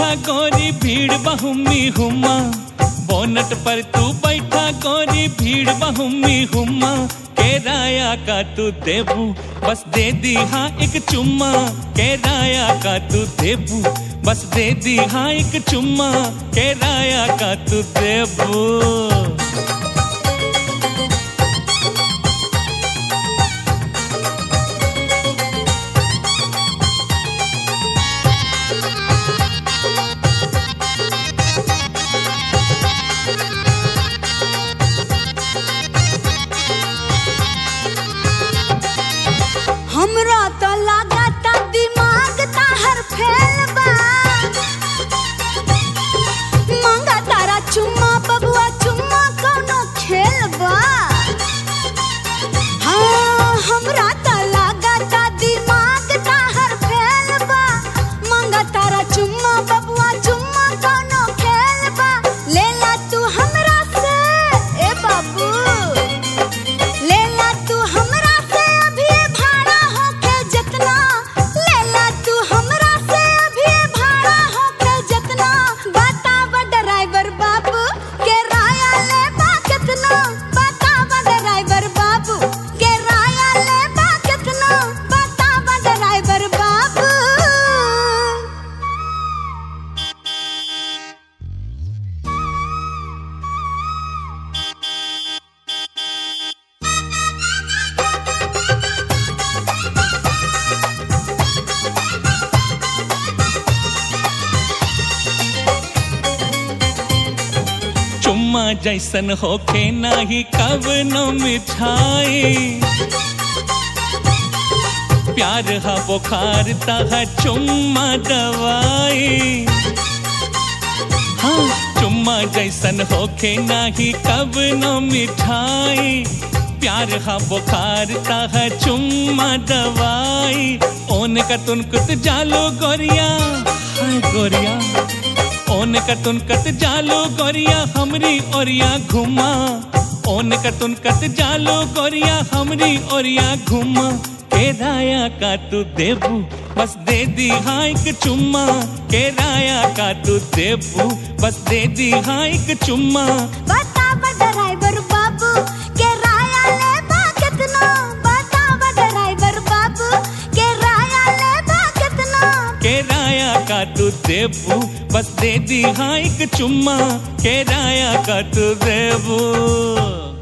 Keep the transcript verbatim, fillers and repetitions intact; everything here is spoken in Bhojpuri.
बैठा गोरी भीड़ बहुमी हुमा, बोनट पर तू बैठा गोरी भीड़ बहुमी हुमा, किराया का तू देबू बस दे दी हाँ एक चुम्मा, किराया का तू देबू बस दे दी हाँ एक चुम्मा, किराया का तू देबू। हमरा तो लागता दिमाग ताहर फेल बा, मांगा तारा चुम्मा बबुआ चुम्मा कौनो खेल बा। हाँ हमरा तो लागता दिमाग ताहर फेल बा, मांगा तारा चुम्मा बबुआ चुम्मा कौनो खेल बा। लेला तू हमरा से ए बाबू, लेला तू हमरा चुम्मा जैसन होके नाही कवनो मिठाई, प्यार हा बुखार तहा चुम्मा दवाई। हाँ चुम्मा जैसन होके नाही कवनो मिठाई, प्यार हा बुखार तहा चुम्मा दवाई। ओन का तुनकुत जालो गोरिया हाय गोरिया, ओन कतुन कत जालो गोरिया हमरी ओरिया घुमा, ओन कतुन कत जालो गोरिया हमरी ओरिया घुमा, किराया का तू देबू बस दे दी हाँ एक चुम्मा, किराया का तू देबू बस दे दी हाँ एक चुम्मा। बतावा ड्राइवर बाबू किराया लेबा कितना, बतावा ड्राइवर बाबू किराया लेबा कितना, किराया का तू देबू बस दे दी हाँ एक चुम्मा, किराया का तू देबू।